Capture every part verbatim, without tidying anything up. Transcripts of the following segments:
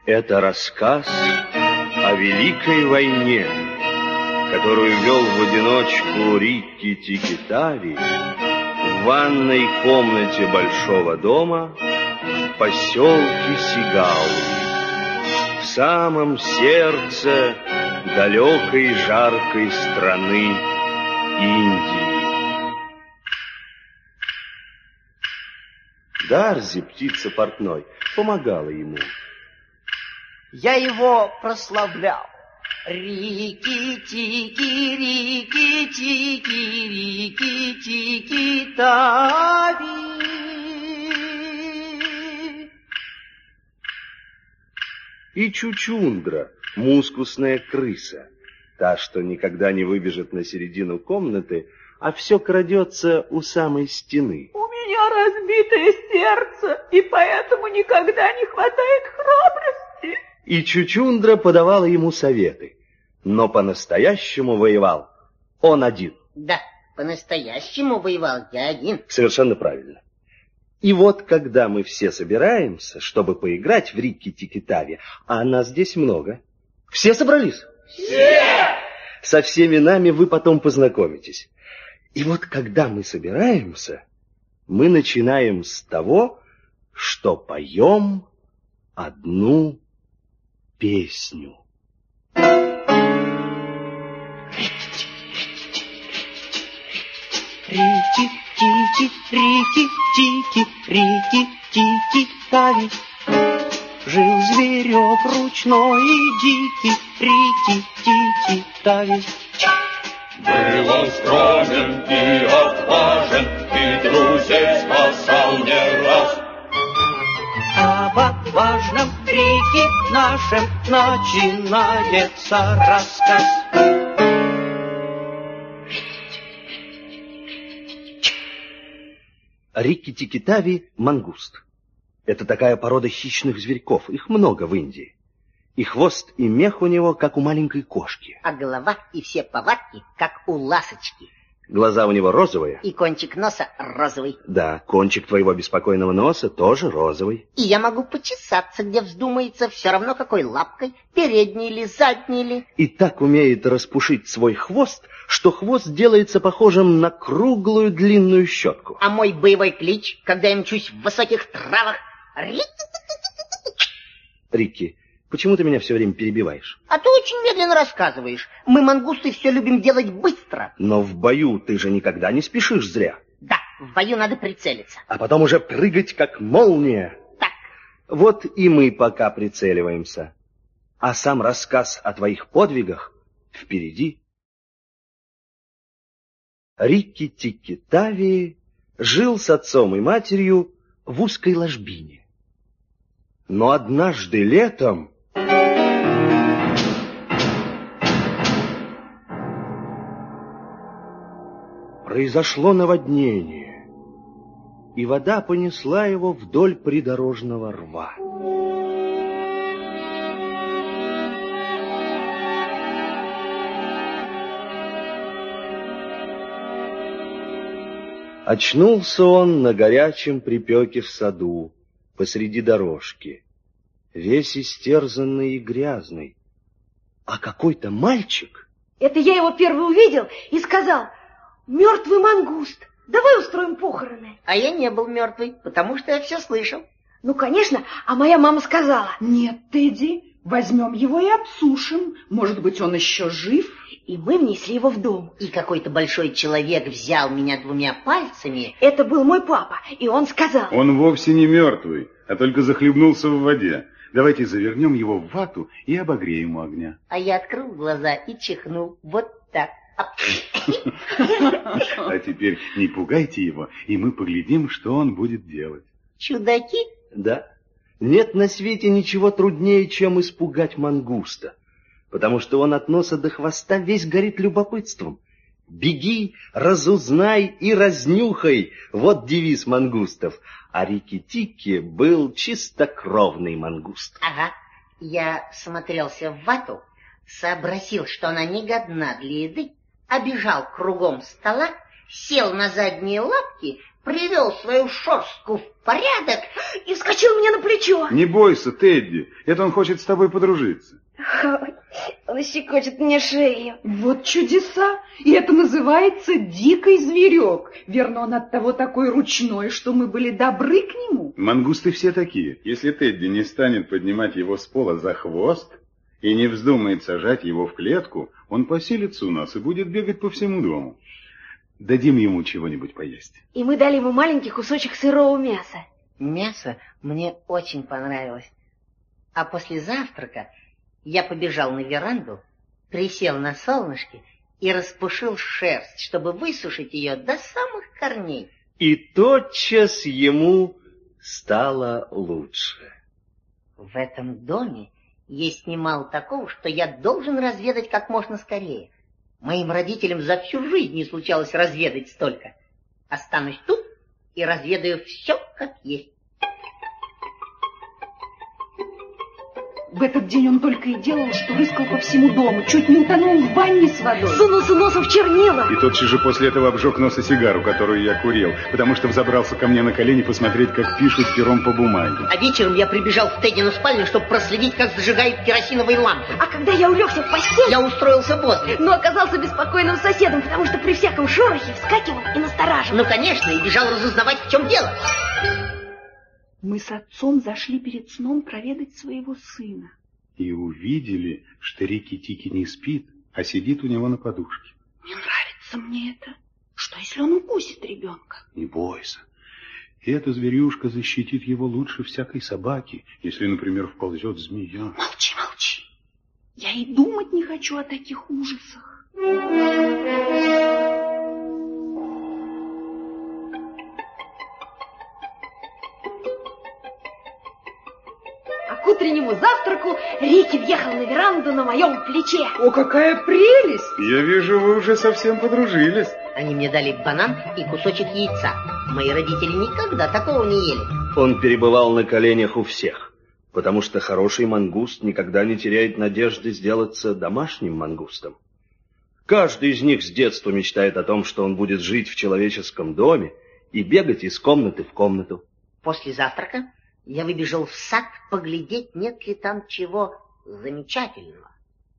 Это рассказ о Великой войне, которую вел в одиночку Рикки-Тикки-Тави в ванной комнате большого дома в поселке Сигауи, в самом сердце далекой жаркой страны Индии. Дарзи, птица портной, помогала ему. Я его прославлял. Рикки-Тикки, Рикки-Тикки, Рикки-Тикки-Тави. И Чучундра, мускусная крыса, та, что никогда не выбежит на середину комнаты, а все крадется у самой стены. У меня разбитое сердце, и поэтому никогда не хватает храбрости. И Чучундра подавала ему советы, но по-настоящему воевал он один. Да, по-настоящему воевал я один. Совершенно правильно. И вот, когда мы все собираемся, чтобы поиграть в Рикки-Тикки-Тави, а нас здесь много. Все собрались? Все! Со всеми нами вы потом познакомитесь. И вот, когда мы собираемся, мы начинаем с того, что поем одну песню. Рикки-Тикки, Рикки-Тикки, Рикки-Тикки-Тави. Жил зверек ручной и дикий, Рикки-Тикки-Тави. Был он скромен и отважен, и друзей спасал не раз. Об отважном Рикки нашем начинается рассказ. Рикки-Тикки-Тави — мангуст. Это такая порода хищных зверьков, их много в Индии. И хвост, и мех у него, как у маленькой кошки. А голова и все повадки, как у ласочки. Глаза у него розовые. И кончик носа розовый. Да, кончик твоего беспокойного носа тоже розовый. И я могу почесаться, где вздумается, все равно какой лапкой, передней или задней ли. И так умеет распушить свой хвост, что хвост делается похожим на круглую длинную щетку. А мой боевой клич, когда я мчусь в высоких травах, Рикки, почему ты меня все время перебиваешь? А ты очень медленно рассказываешь. Мы, мангусты, все любим делать быстро. Но в бою ты же никогда не спешишь зря. Да, в бою надо прицелиться. А потом уже прыгать, как молния. Так. Вот и мы пока прицеливаемся. А сам рассказ о твоих подвигах впереди. Рикки-Тикки-Тави жил с отцом и матерью в узкой ложбине. Но однажды летом произошло наводнение, и вода понесла его вдоль придорожного рва. Очнулся он на горячем припеке в саду, посреди дорожки, весь истерзанный и грязный. А какой-то мальчик... Это я его первый увидел и сказал: мертвый мангуст, давай устроим похороны. А я не был мертвый, потому что я все слышал. Ну, конечно, а моя мама сказала: нет, Тедди, возьмем его и обсушим, может быть, он еще жив. И мы внесли его в дом. И какой-то большой человек взял меня двумя пальцами. Это был мой папа, и он сказал: он вовсе не мертвый, а только захлебнулся в воде. Давайте завернем его в вату и обогреем у огня. А я открыл глаза и чихнул вот так. А теперь не пугайте его, и мы поглядим, что он будет делать. Чудаки? Да. Нет на свете ничего труднее, чем испугать мангуста, потому что он от носа до хвоста весь горит любопытством. Беги, разузнай и разнюхай. Вот девиз мангустов. А Рикки-Тикки был чистокровный мангуст. Ага. Я смотрелся в вату, сообразил, что она не годна для еды, обежал кругом стола, сел на задние лапки, привел свою шерстку в порядок и вскочил мне на плечо. Не бойся, Тедди, это он хочет с тобой подружиться. Он щекочет мне шею. Вот чудеса! И это называется дикий зверек. Верно, он от того такой ручной, что мы были добры к нему. Мангусты все такие. Если Тедди не станет поднимать его с пола за хвост и не вздумает сажать его в клетку, он поселится у нас и будет бегать по всему дому. Дадим ему чего-нибудь поесть. И мы дали ему маленький кусочек сырого мяса. Мясо мне очень понравилось. А после завтрака я побежал на веранду, присел на солнышке и распушил шерсть, чтобы высушить ее до самых корней. И тотчас ему стало лучше. В этом доме есть немало такого, что я должен разведать как можно скорее. Моим родителям за всю жизнь не случалось разведать столько. Останусь тут и разведаю все, как есть. В этот день он только и делал, что рыскал по всему дому, чуть не утонул в ванне с водой. Сунулся носом в чернила. И тотчас же после этого обжег нос о сигару, которую я курил, потому что взобрался ко мне на колени посмотреть, как пишут пером по бумаге. А вечером я прибежал в Теддину спальню, чтобы проследить, как зажигают керосиновые лампы. А когда я улегся в постель, Я устроился возле. но оказался беспокойным соседом, потому что при всяком шорохе вскакивал и настораживал. Ну, конечно, и бежал разузнавать, в чем дело. Мы с отцом зашли перед сном проведать своего сына. И увидели, что Рикки-Тикки не спит, а сидит у него на подушке. Не нравится мне это. Что, если он укусит ребенка? Не бойся. Эта зверюшка защитит его лучше всякой собаки, если, например, вползет змея. Молчи, молчи. Я и думать не хочу о таких ужасах. К утреннему завтраку Рикки въехал на веранду на моем плече. О, какая прелесть! Я вижу, вы уже совсем подружились. Они мне дали банан и кусочек яйца. Мои родители никогда такого не ели. Он перебывал на коленях у всех, потому что хороший мангуст никогда не теряет надежды сделаться домашним мангустом. Каждый из них с детства мечтает о том, что он будет жить в человеческом доме и бегать из комнаты в комнату. После завтрака я выбежал в сад поглядеть, нет ли там чего замечательного.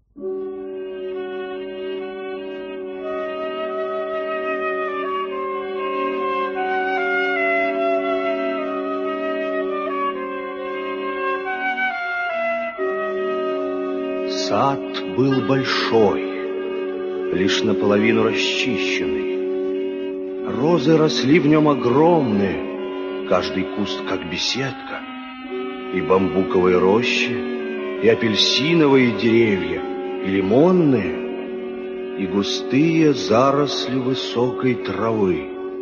Сад был большой, лишь наполовину расчищенный. Розы росли в нем огромные, каждый куст как беседка, и бамбуковые рощи, и апельсиновые деревья, и лимонные, и густые заросли высокой травы.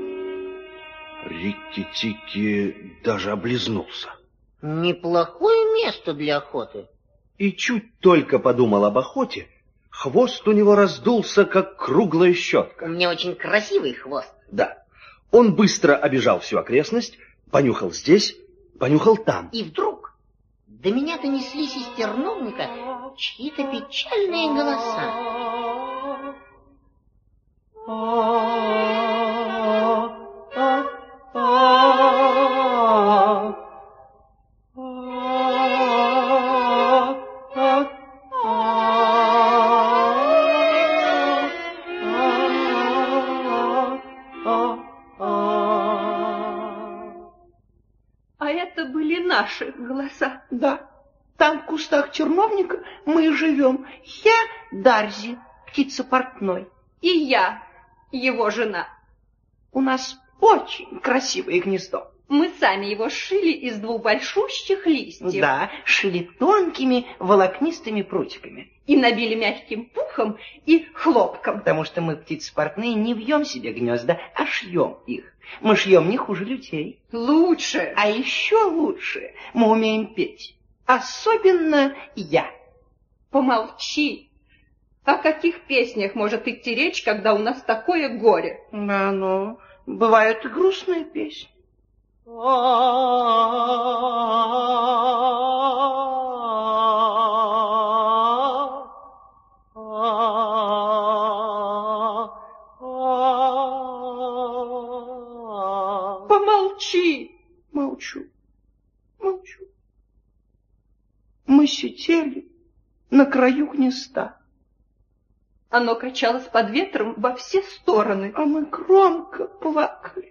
Рикки-Тикки даже облизнулся. Неплохое место для охоты. И чуть только подумал об охоте, хвост у него раздулся, как круглая щетка. У меня очень красивый хвост. Да. Он быстро обежал всю окрестность, понюхал здесь, понюхал там. И вдруг до меня донеслись из терновника чьи-то печальные голоса. Наши голоса. Да, там в кустах терновника мы и живем. Я Дарзи, птица портной. И я, его жена. У нас очень красивое гнездо. Мы сами его сшили из двух большущих листьев. Да, шили тонкими волокнистыми прутиками. И набили мягким пухом и хлопком. Потому что мы, птицы портные, не вьем себе гнезда, а шьем их. Мы шьем не хуже людей. Лучше. А еще лучше мы умеем петь. Особенно я. Помолчи. О каких песнях может идти речь, когда у нас такое горе? Да, ну, бывают и грустные песни. сидели на краю гнезда. Оно качалось под ветром во все стороны. А мы громко плакали.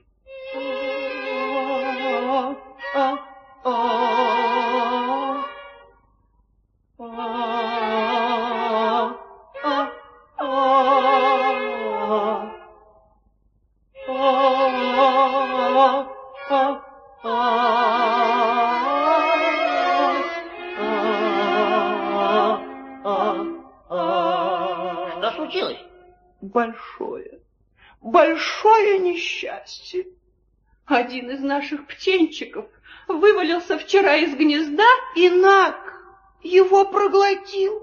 Что случилось? Большое, большое несчастье. Один из наших птенчиков вывалился вчера из гнезда, И Наг его проглотил.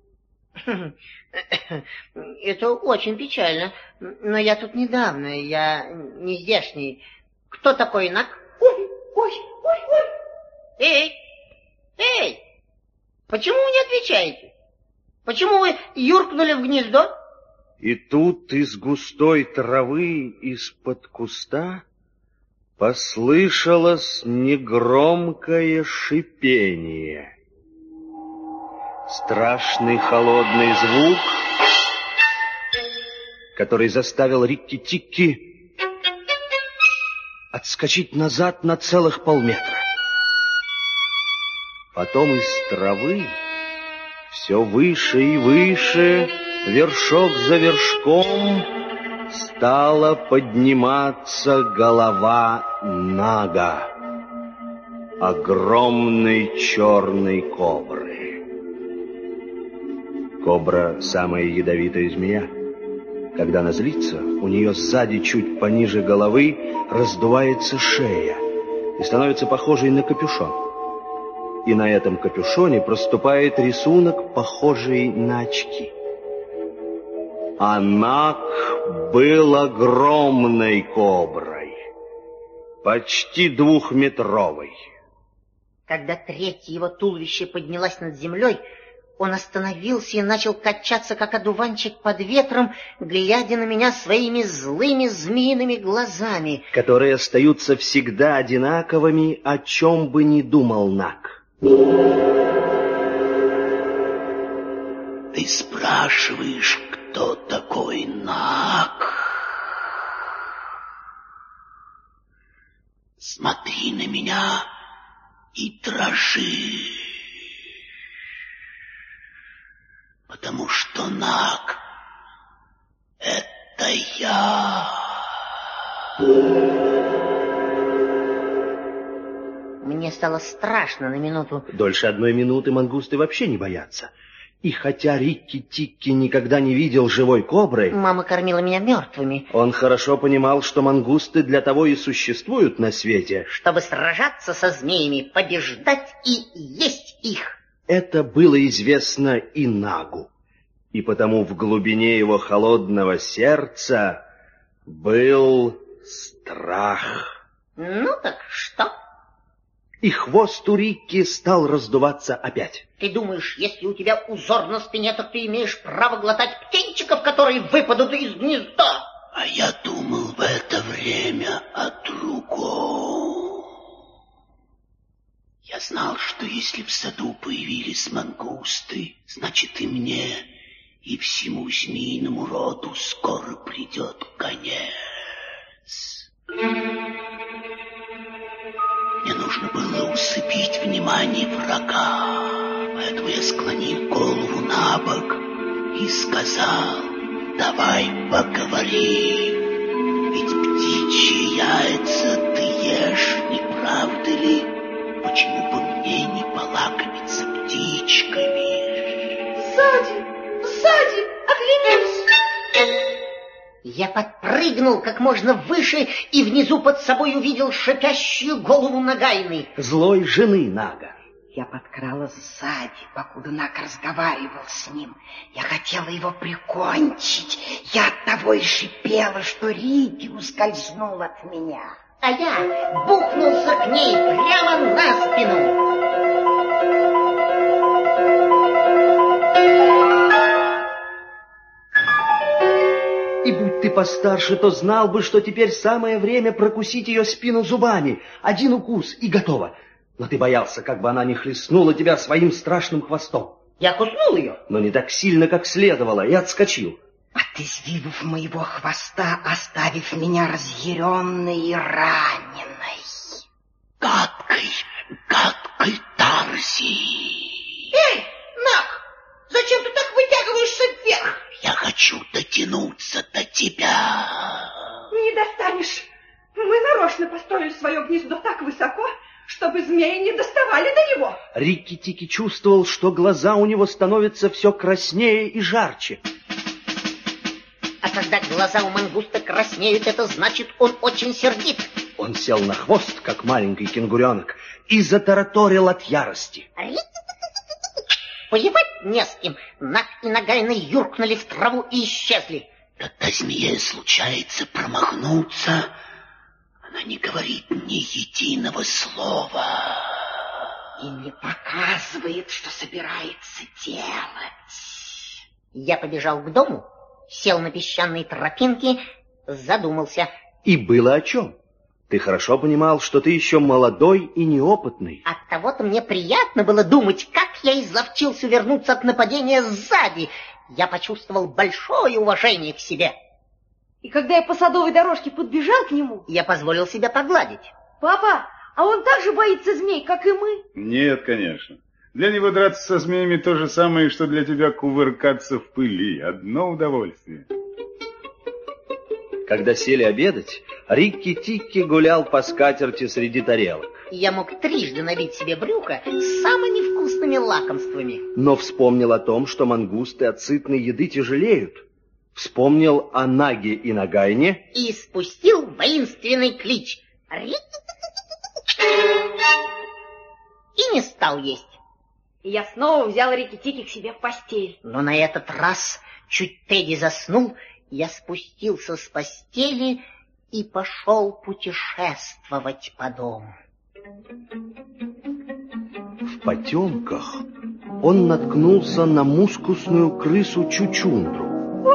Это очень печально. Но я тут недавно, я не здешний. Кто такой Наг? Ой, ой, ой, ой. Эй, эй, почему вы не отвечаете? Почему вы юркнули в гнездо? И тут из густой травы, из-под куста, послышалось негромкое шипение. Страшный холодный звук, который заставил Рикки-Тикки отскочить назад на целых полметра. Потом из травы все выше и выше, вершок за вершком, стала подниматься голова Нага, огромной черной кобры. Кобра — самая ядовитая змея. Когда она злится, у нее сзади, чуть пониже головы, раздувается шея и становится похожей на капюшон. И на этом капюшоне проступает рисунок, похожий на очки. А Наг был огромной коброй, почти двухметровой. Когда третье его туловище поднялось над землей, он остановился и начал качаться, как одуванчик под ветром, глядя на меня своими злыми змеиными глазами, которые остаются всегда одинаковыми, о чем бы ни думал Наг. Ты спрашиваешь, кто такой Наг? Смотри на меня и дрожи, потому что Наг — это я. Мне стало страшно на минуту. Дольше одной минуты мангусты вообще не боятся. И хотя Рикки-Тикки никогда не видел живой кобры, Мама кормила меня мертвыми, он хорошо понимал, что мангусты для того и существуют на свете. чтобы сражаться со змеями, побеждать и есть их. Это было известно и Нагу, и потому в глубине его холодного сердца был страх. Ну так что? И хвост у Рикки стал раздуваться опять. Ты думаешь, если у тебя узор на спине, то ты имеешь право глотать птенчиков, которые выпадут из гнезда? А я думал в это время о другом. Я знал, что если в саду появились мангусты, значит и мне, и всему змеиному роду скоро придет конец. Мне нужно было усыпить внимание врага, поэтому я склонил голову на бок и сказал: давай поговорим, ведь птичьи яйца ты ешь, не правда ли? Почему бы мне не полакомиться птичками? Сзади, сзади, оглянись! Я подпрыгнул как можно выше и внизу под собой увидел шипящую голову Нагайны. Злой жены Нага. Я подкралась сзади, покуда Наг разговаривал с ним. Я хотела его прикончить. Я оттого и шипела, что Рикки ускользнул от меня. А я бухнулся к ней прямо на спину. И будь ты постарше, то знал бы, что теперь самое время прокусить ее спину зубами. Один укус — и готово. Но ты боялся, как бы она не хлестнула тебя своим страшным хвостом. Я куснул ее. Но не так сильно, как следовало, и отскочил. От извивов моего хвоста, оставив меня разъяренной и раненой. Гадкой, гадкой Тарси. Эй, Нак, зачем ты так вытягиваешься вверх? Я хочу дотянуться до тебя. Не достанешь. Мы нарочно построили свое гнездо так высоко, чтобы змеи не доставали до него. Рикки-Тикки чувствовал, что глаза у него становятся все краснее и жарче. А когда глаза у мангуста краснеют, это значит, он очень сердит. Он сел на хвост, как маленький кенгуренок, и затараторил от ярости. Воевать не с кем. Нак и Нагайна юркнули в траву и исчезли. Когда змее случается промахнуться, она не говорит ни единого слова. И не показывает, что собирается делать. Я побежал к дому, сел на песчаной тропинке, задумался. И было о чем. Ты хорошо понимал, что ты еще молодой и неопытный. Оттого-то мне приятно было думать, как я изловчился вернуться от нападения сзади. Я почувствовал большое уважение к себе. И когда я по садовой дорожке подбежал к нему, я позволил себя погладить. Папа, а он так же боится змей, как и мы? Нет, конечно. Для него драться со змеями то же самое, что для тебя кувыркаться в пыли. Одно удовольствие. Когда сели обедать, Рикки-Тикки гулял по скатерти среди тарелок. Я мог трижды набить себе брюхо с самыми вкусными лакомствами. Но вспомнил о том, что мангусты от сытной еды тяжелеют. Вспомнил о Наге и Нагайне. И спустил воинственный клич. И не стал есть. И я снова взял Рикки-Тикки к себе в постель. Но на этот раз, чуть Тедди заснул, я спустился с постели и пошел путешествовать по дому. В потемках он наткнулся на мускусную крысу Чучундру.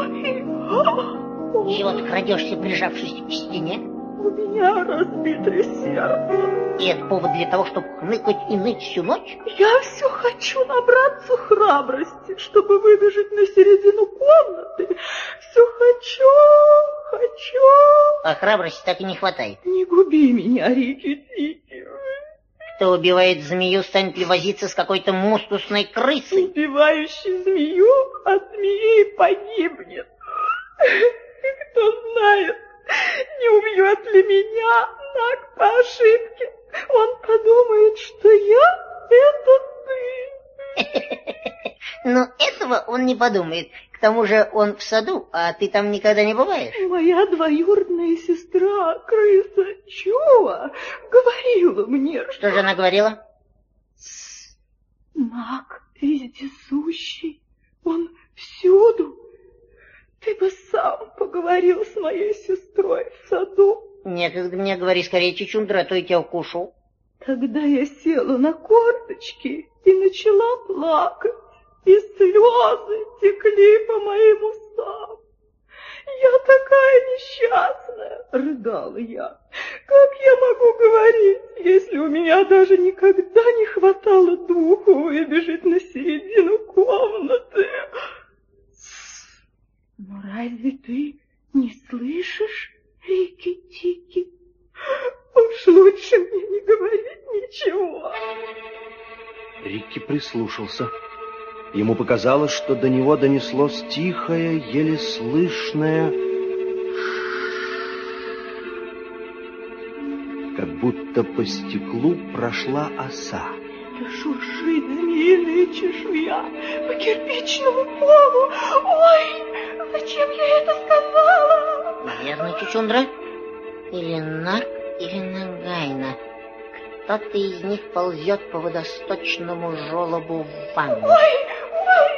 И вот крадешься, прижавшись к стене. У меня разбитое сердце. И это повод для того, чтобы хныкать и ныть всю ночь? Я все хочу набраться храбрости, чтобы выбежать на середину комнаты. Все хочу, хочу. А храбрости так и не хватает. Не губи меня, Рикки-Тикки. Кто убивает змею, станет ли возиться с какой-то мускусной крысой? Убивающий змею от змеи погибнет. Кто знает, не убьет ли меня Наг по ошибке. Он подумает, что я — это ты. Но этого он не подумает. К тому же он в саду, а ты там никогда не бываешь. Моя двоюродная сестра, крыса Чува, говорила мне, что... Что же она говорила? Наг вездесущий, он всюду. Ты бы сам поговорил с моей сестрой в саду. Некогда мне говори скорее, Чучундра, а то я тебя укушу. Тогда я села на корточки и начала плакать, и слезы текли по моим усам. Я такая несчастная, рыдала я. Как я могу говорить, если у меня даже никогда не хватало духу выбежать на середину комнаты? Но разве ты не слышишь, Рикки-Тикки? Уж лучше мне не говорить ничего. Рикки прислушался. Ему показалось, что до него донеслось тихое, еле слышное, как будто по стеклу прошла оса. Это шуршит змеиная чешуя по кирпичному полу. Ой, зачем я это сказала? Наверное, Чучундра. Или Наг, или Нагайна. Кто-то из них ползет по водосточному желобу в ванну. Ой, ой.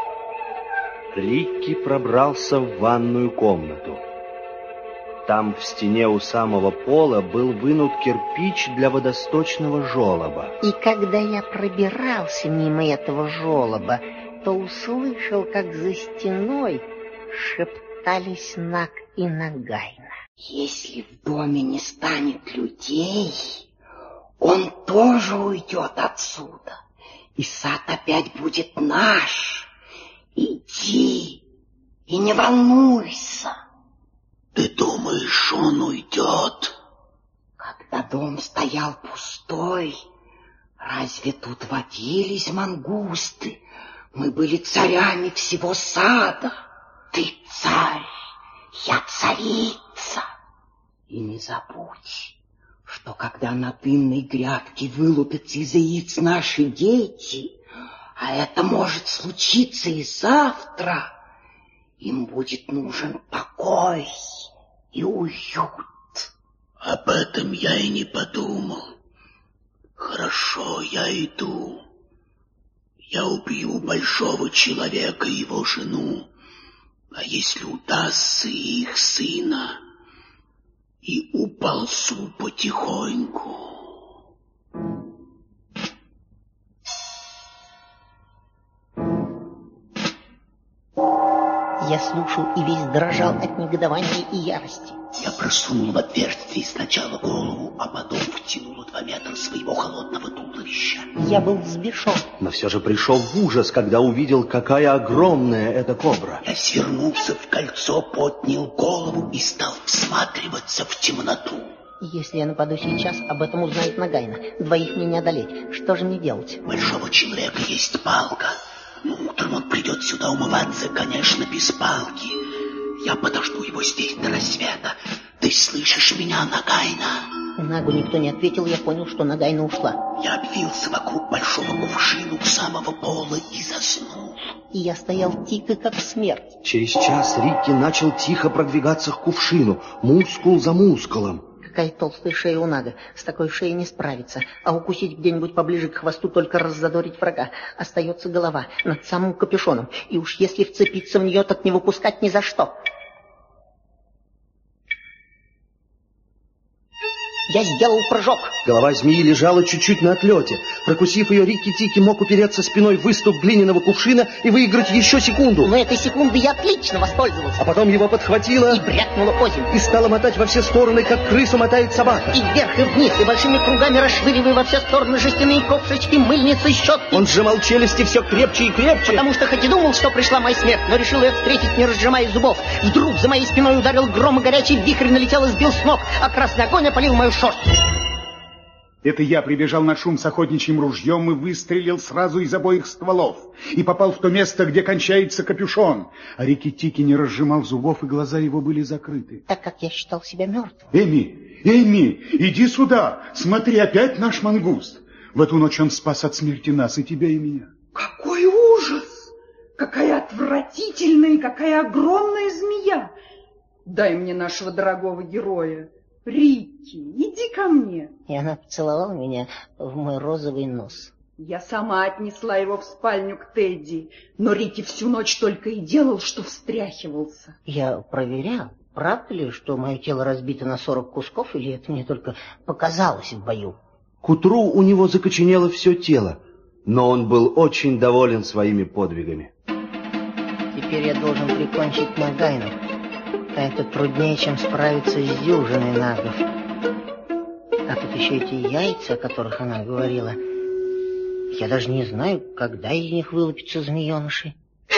Рикки пробрался в ванную комнату. Там в стене у самого пола был вынут кирпич для водосточного желоба. И когда я пробирался мимо этого желоба, то услышал, как за стеной шептались Наг и Нагайна. Если в доме не станет людей, он тоже уйдет отсюда, и сад опять будет наш. Иди и не волнуйся. Ты думаешь, он уйдет? Когда дом стоял пустой, разве тут водились мангусты? Мы были царями всего сада. Ты царь, я царица. И не забудь, что когда на дынной грядке вылупятся из яиц наши дети, а это может случиться и завтра, им будет нужен покой и уют. Об этом я и не подумал. Хорошо, я иду. Я убью большого человека и его жену, а если удастся их сына, и уползу потихоньку. Я слушал и весь дрожал от негодования и ярости. Я просунул в отверстие сначала голову, а потом втянул два метра своего холодного туловища. Я был взбешен. Но все же пришел в ужас, когда увидел, какая огромная эта кобра. Я свернулся в кольцо, поднял голову и стал всматриваться в темноту. Если я нападу сейчас, об этом узнает Нагайна. Двоих мне не одолеть. Что же мне делать? Большого человека есть палка. Но утром он придет сюда умываться, конечно, без палки. Я подожду его здесь до рассвета. Ты слышишь меня, Нагайна? Нагу никто не ответил, я понял, что Нагайна ушла. Я обвился вокруг большого кувшина у самого пола и заснул. И я стоял тихо, как смерть. Через час Рикки начал тихо продвигаться к кувшину, мускул за мускулом. Какая толстая шея у Нага. С такой шеей не справиться. А укусить где-нибудь поближе к хвосту, только раззадорить врага. Остается голова над самым капюшоном. И уж если вцепиться в нее, так не выпускать ни за что. Я сделал прыжок. Голова змеи лежала чуть-чуть на отлете. Прокусив ее, Рикки-Тикки мог упереться спиной в выступ глиняного кувшина и выиграть еще секунду. Но этой секунды я отлично воспользовался. А потом его подхватило и брякнуло озимь. И стало мотать во все стороны, как крысу мотает собака. И вверх, и вниз, и большими кругами расшвыривая во все стороны жестяные ковшечки, мыльницы, щетки. Он сжимал челюсти все крепче и крепче. Потому что хоть и думал, что пришла моя смерть, но решил ее встретить, не разжимая зубов. Вдруг за моей спиной ударил гром, и горячий вихрь налетел и сбил с ног, а красный огонь опалил мою шерсть. Это я прибежал на шум с охотничьим ружьем и выстрелил сразу из обоих стволов. И попал в то место, где кончается капюшон. А Рикки-Тикки не разжимал зубов, и глаза его были закрыты. Так как я считал себя мертвым. Эми, Эми, иди сюда. Смотри, опять наш мангуст. В эту ночь он спас от смерти нас, и тебя, и меня. Какой ужас! Какая отвратительная и какая огромная змея! Дай мне нашего дорогого героя. Рикки, иди ко мне. И она поцеловала меня в мой розовый нос. Я сама отнесла его в спальню к Тедди, но Рикки всю ночь только и делал, что встряхивался. Я проверял, правда ли, что мое тело разбито на сорок кусков, или это мне только показалось в бою. К утру у него закоченело все тело, но он был очень доволен своими подвигами. Теперь я должен прикончить Нагайну. А это труднее, чем справиться с дюжиной нагов. А тут еще эти яйца, о которых она говорила. Я даже не знаю, когда из них вылупятся змееныши.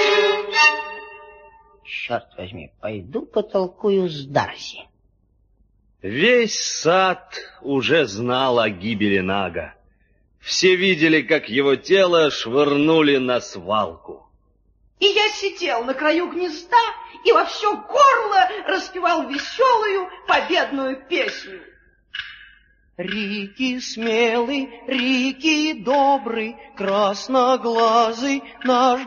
Черт возьми, пойду потолкую с Дарси. Весь сад уже знал о гибели Нага. Все видели, как его тело швырнули на свалку. И я сидел на краю гнезда и во все горло распевал веселую победную песню. Рикки смелый, Рикки добрый, красноглазый наш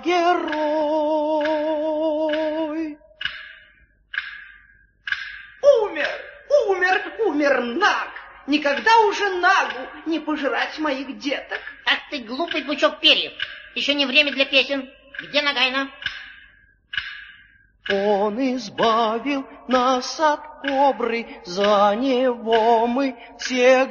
герой. Умер, умер, умер Наг. Никогда уже Нагу не пожирать моих деток. Ах ты глупый пучок перьев. Еще не время для песен. Где Нагайна? Он избавил нас от кобры, за него мы все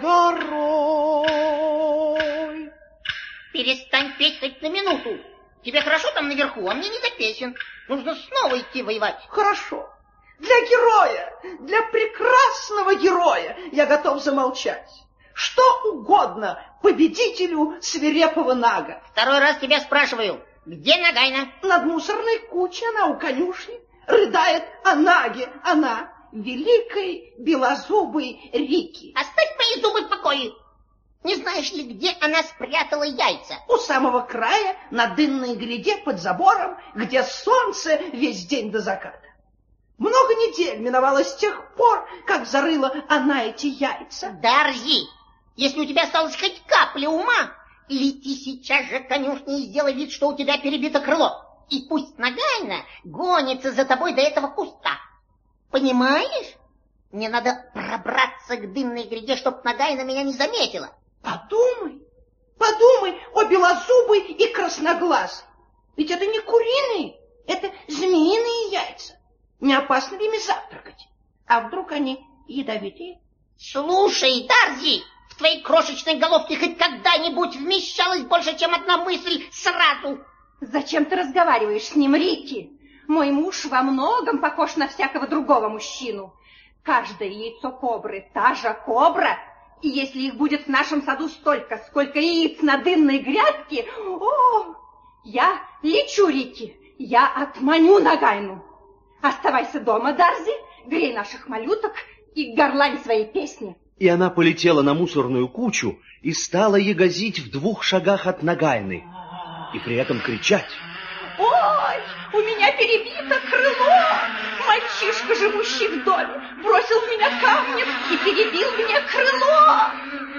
горой. Перестань петь хоть на минуту. Тебе хорошо там наверху, а мне не до песен. Нужно снова идти воевать. Хорошо. Для героя, для прекрасного героя я готов замолчать. что угодно победителю свирепого Нага. Второй раз тебя спрашиваю, где Нагайна? Над мусорной кучей она у конюшни. Рыдает о Наге, она, великой белозубой Рики. Оставь мои зубы в покое. Не знаешь ли, где она спрятала яйца? У самого края, на дынной гряде под забором, где солнце весь день до заката. Много недель миновало с тех пор, как зарыла она эти яйца. Дарзи, если у тебя осталась хоть капля ума, лети сейчас же к конюшне и сделай вид, что у тебя перебито крыло. И пусть Нагайна гонится за тобой до этого куста. Понимаешь? Мне надо пробраться к дымной гряде, чтоб Нагайна меня не заметила. Подумай, подумай о белозубой и красноглазой. Ведь это не куриные, это змеиные яйца. Не опасно ли ими завтракать? А вдруг они ядовитые? Слушай, Дарзи, в твоей крошечной головке хоть когда-нибудь вмещалась больше, чем одна мысль сразу. Зачем ты разговариваешь с ним, Рики? Мой муж во многом похож на всякого другого мужчину. Каждое яйцо кобры — та же кобра. И если их будет в нашем саду столько, сколько яиц на дынной грядке, о, я лечу, Рики, я отманю Нагайну. Оставайся дома, Дарзи, грей наших малюток и горлань своей песни. И она полетела на мусорную кучу и стала ягозить в двух шагах от Нагайны. И при этом кричать: «Ой, у меня перебито крыло! Мальчишка, живущий в доме, бросил в меня камнем и перебил мне крыло!»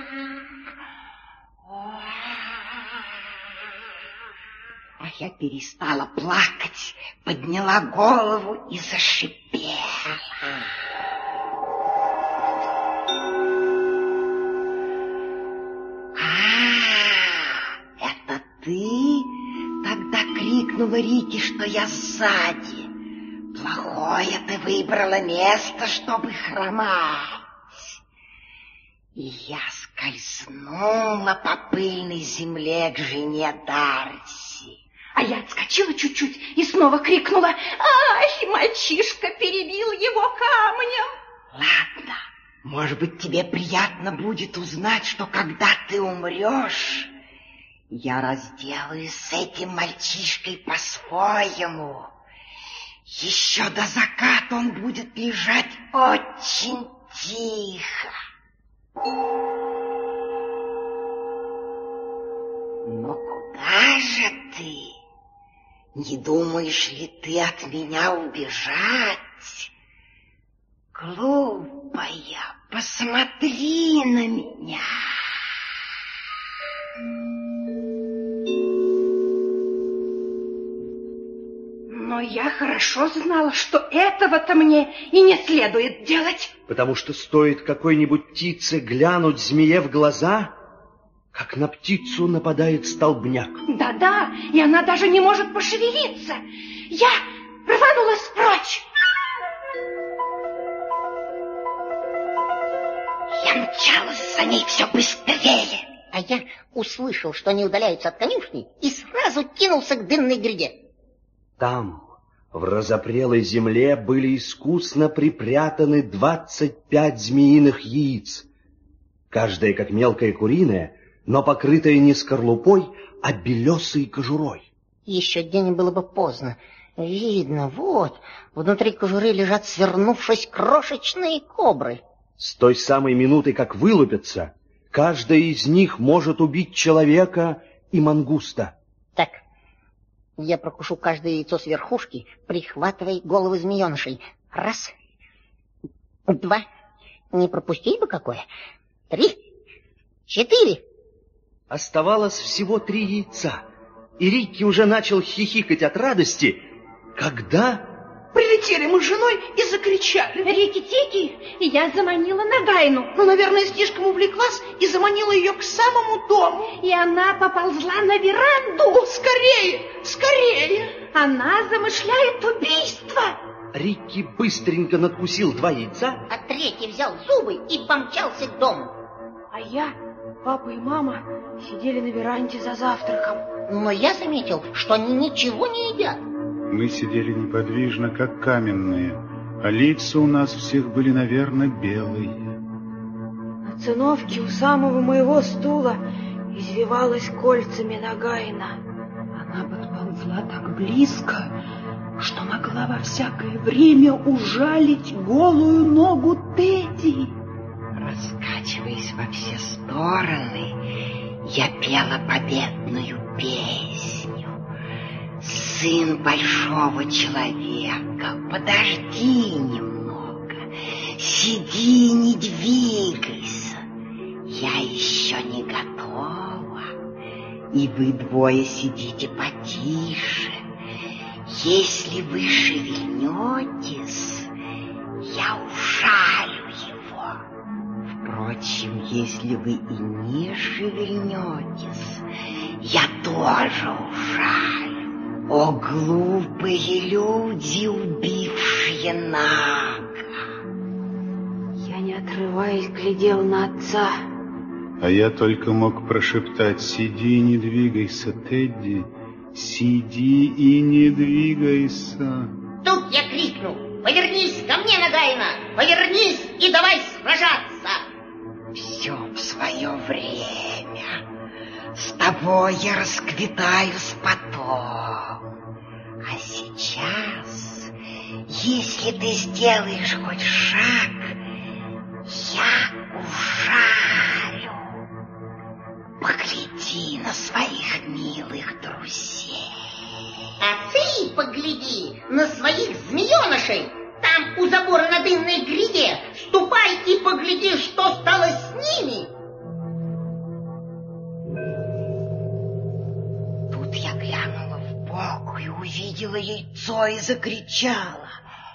А я перестала плакать, подняла голову и зашипела. А, это ты тогда крикнула Рики, что я сзади. Плохое ты выбрала место, чтобы хромать. И я скользнула по пыльной земле к жене Дарси. А я отскочила чуть-чуть и снова крикнула: «Ай, мальчишка перебил его камнем!» Ладно, может быть, тебе приятно будет узнать, что когда ты умрешь, я разделаюсь с этим мальчишкой по-своему. Еще до заката он будет лежать очень тихо. Но куда же ты? Не думаешь ли ты от меня убежать? Глупая, посмотри на меня. Но я хорошо знала, что этого-то мне и не следует делать. Потому что стоит какой-нибудь птице глянуть змее в глаза, как на птицу нападает столбняк. Да-да, и она даже не может пошевелиться. Я рванулась прочь. Я мчалась за ней все быстрее. А я услышал, что они удаляются от конюшни, и сразу кинулся к дымной гряде. Там, в разопрелой земле, были искусно припрятаны двадцать пять змеиных яиц. Каждое как мелкое куриное, но покрытое не скорлупой, а белесой кожурой. Еще день было бы поздно. Видно, вот, внутри кожуры лежат, свернувшись, крошечные кобры. С той самой минуты, как вылупятся, каждая из них может убить человека и мангуста. Так, я прокушу каждое яйцо с верхушки, прихватывая головы змеенышей. Раз, два, не пропустить бы какое, три, четыре. Оставалось всего три яйца, и Рикки уже начал хихикать от радости, когда... Прилетели мы с женой и закричали: «Рики-тики!» И я заманила Нагайну. Ну, наверное, слишком увлеклась и заманила ее к самому дому. И она поползла на веранду. О, скорее, скорее! Она замышляет убийство. Рикки быстренько надкусил два яйца, а третий взял зубы и помчался к дому. А я, папа и мама сидели на веранде за завтраком. Но я заметил, что они ничего не едят. Мы сидели неподвижно, как каменные, а лица у нас всех были, наверное, белые. Над циновке у самого моего стула извивалась кольцами Нагайна. Она подползла так близко, что могла во всякое время ужалить голую ногу Тедди. Раскачиваясь во все стороны, я пела победную песню. Сын большого человека, подожди немного, сиди, не двигайся, я еще не готова, и вы двое сидите потише. Если вы шевельнетесь, я ужалю его. Впрочем, если вы и не шевельнетесь, я тоже ужалю. О, глупые люди, убившие Нага! Я, не отрываясь, глядел на отца. А я только мог прошептать: сиди и не двигайся, Тедди, сиди и не двигайся. Тут я крикнул: повернись ко мне, Нагайна, повернись и давай сражаться. Все в свое время. С тобой я расквитаюсь потом. А сейчас, если ты сделаешь хоть шаг, я ужалю. Погляди на своих милых друзей. А ты погляди на своих змеенышей. Там у забора на дымной гряде. Ступай и погляди, что стало с ними. Тут я глянула в бок и увидела яйцо и закричала: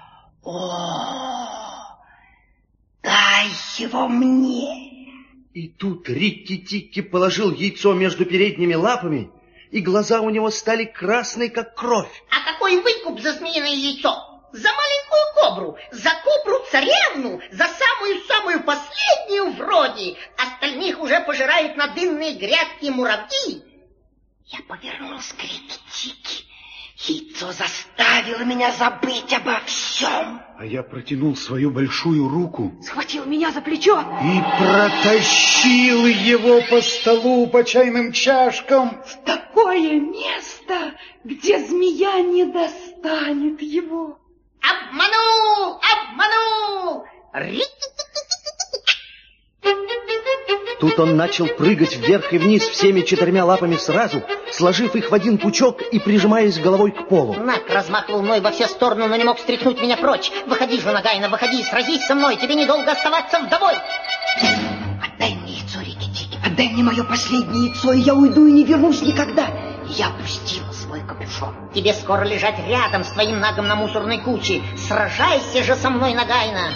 о, дай его мне. И тут Рикки-Тикки положил яйцо между передними лапами, и глаза у него стали красные, как кровь. А какой выкуп за змеиное яйцо? За маленькую кобру, за кобру-царевну, за самую-самую последнюю вроде. Остальных уже пожирают на дынные грядки муравьи. Я повернулась к Рикки-Тикки. Яйцо заставило меня забыть обо всем. А я протянул свою большую руку, Схватил меня за плечо и протащил его по столу, по чайным чашкам. в такое место, где змея не достанет его. Обманул! Обманул! Тут он начал прыгать вверх и вниз всеми четырьмя лапами сразу, сложив их в один пучок и прижимаясь головой к полу. Наг размахивал мной во все стороны, но не мог стряхнуть меня прочь. Выходи же, Нагайна, выходи, сразись со мной, тебе недолго оставаться вдовой. Отдай мне яйцо, Рикки-Тикки, отдай мне мое последнее яйцо, и я уйду и не вернусь никогда. И я опустила свой капюшон. Тебе скоро лежать рядом с твоим Нагом на мусорной куче. Сражайся же со мной, Нагайна.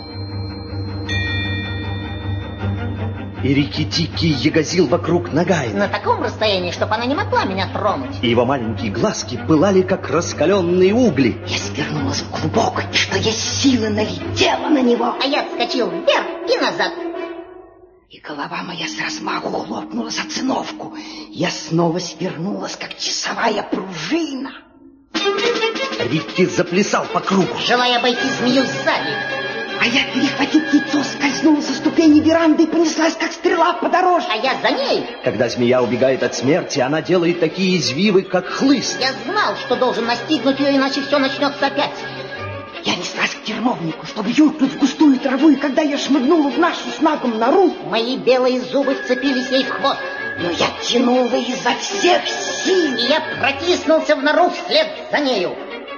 И Рикки-Тикки ягозил вокруг Нагайны. На таком расстоянии, чтобы она не могла меня тронуть. И его маленькие глазки пылали, как раскаленные угли. Я свернулась в клубок, и что есть силы налетела на него. А я отскочил вверх и назад. И голова моя с размаху хлопнула за циновку. Я снова свернулась, как часовая пружина. Рикки заплясал по кругу. Желая обойти змею сзади. А я, перехватив яйцо, скользнула со ступени веранды и понеслась, как стрела по дорожке. А я за ней. Когда змея убегает от смерти, она делает такие извивы, как хлыст. Я знал, что должен настигнуть ее, иначе все начнется опять. Я неслась к терновнику, чтобы юркнуть в густую траву, и когда я шмыгнула в нашу с Нагом нору, мои белые зубы вцепились ей в хвост. Но я тянула изо всех сил. И я протиснулся в нору вслед за нею.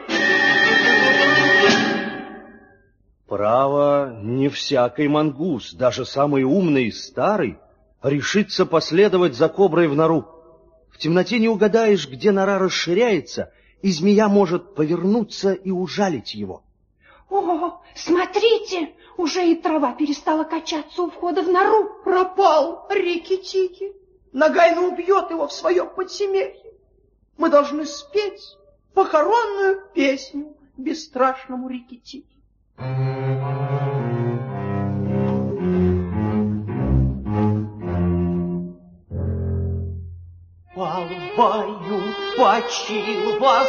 Право, не всякий мангус, даже самый умный и старый, решится последовать за коброй в нору. В темноте не угадаешь, где нора расширяется, и змея может повернуться и ужалить его. О, смотрите, уже и трава перестала качаться у входа в нору. Пропал Рикки-Тикки. Нагайна убьет его в своем подземелье. Мы должны спеть похоронную песню бесстрашному Рикки-Тикки. Полваю почил во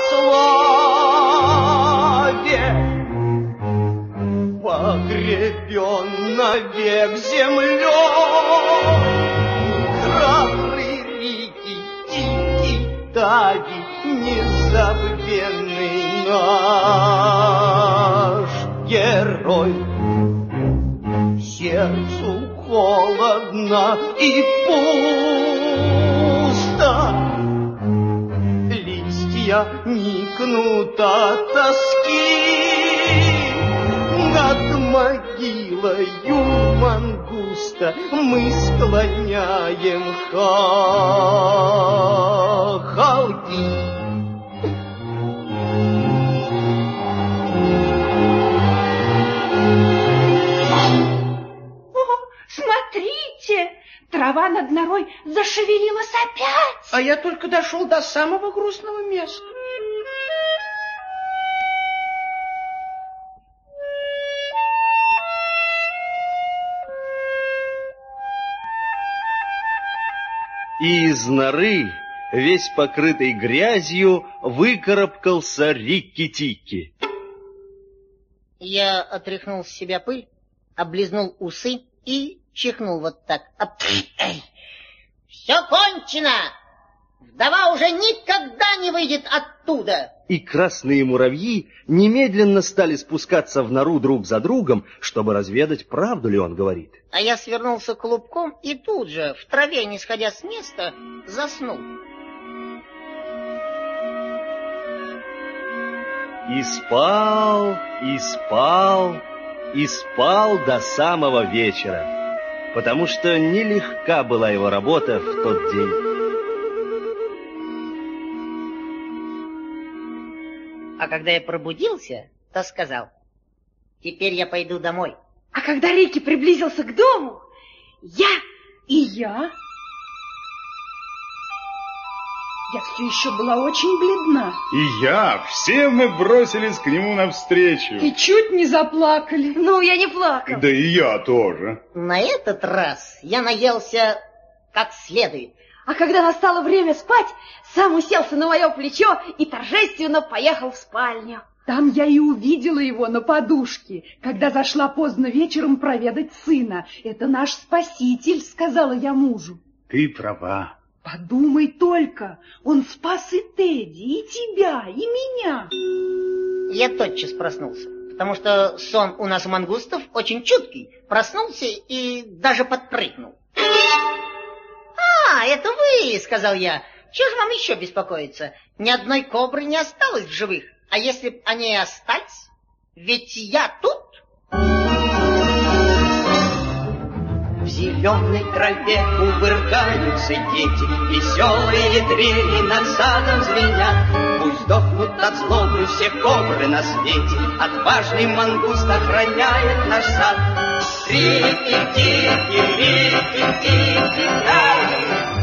славе, погребен навек землей. незабвенный наш герой. Сердцу холодно и пусто, листья никнут от тоски. Над могилою мангуста мы склоняем хохолки. Смотрите, трава над норой зашевелилась опять. А я только дошел до самого грустного места. И из норы, весь покрытый грязью, выкарабкался Рикки-Тикки. Я отряхнул с себя пыль, облизнул усы и чихнул вот так. Все кончено! Вдова уже никогда не выйдет оттуда! И красные муравьи немедленно стали спускаться в нору друг за другом, чтобы разведать, правду ли он говорит. А я свернулся клубком и тут же, в траве, не сходя с места, заснул. И спал, и спал, и спал до самого вечера, потому что нелегка была его работа в тот день. А когда я пробудился, то сказал: теперь я пойду домой. А когда Рикки приблизился к дому, я и я... Я все еще была очень бледна. И я, все мы бросились к нему навстречу. И чуть не заплакали. Ну, я не плакала. Да и я тоже. На этот раз я наелся как следует. А когда настало время спать, сам уселся на мое плечо и торжественно поехал в спальню. Там я и увидела его на подушке, когда зашла поздно вечером проведать сына. Это наш спаситель, сказала я мужу. Ты права. Подумай только, он спас и Тедди, и тебя, и меня. Я тотчас проснулся, потому что сон у нас у мангустов очень чуткий. Проснулся и даже подпрыгнул. «А, это вы!» — сказал я. «Чего же вам еще беспокоиться? Ни одной кобры не осталось в живых. А если б они и остались, ведь я тут». В зеленой траве кувыркаются дети, веселые трели над садом звенят. Пусть сдохнут от злобы все кобры на свете, отважный мангуст охраняет наш сад. Рикки-тикки, рикки-тикки, дай.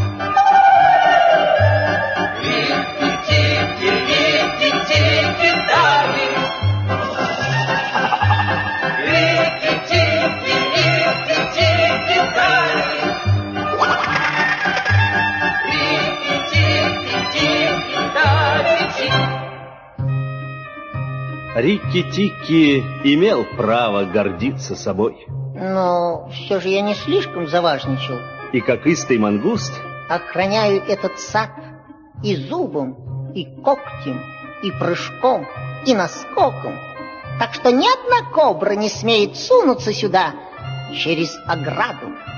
Рикки-тикки, рикки-тикки, дай. Рикки-тикки, рикки-тикки, дай. Рикки-тикки, дай. Рикки-Тикки имел право гордиться собой. Но все же я не слишком заважничал. И как истый мангуст охраняю этот сад и зубом, и когтем, и прыжком, и наскоком. Так что ни одна кобра не смеет сунуться сюда через ограду.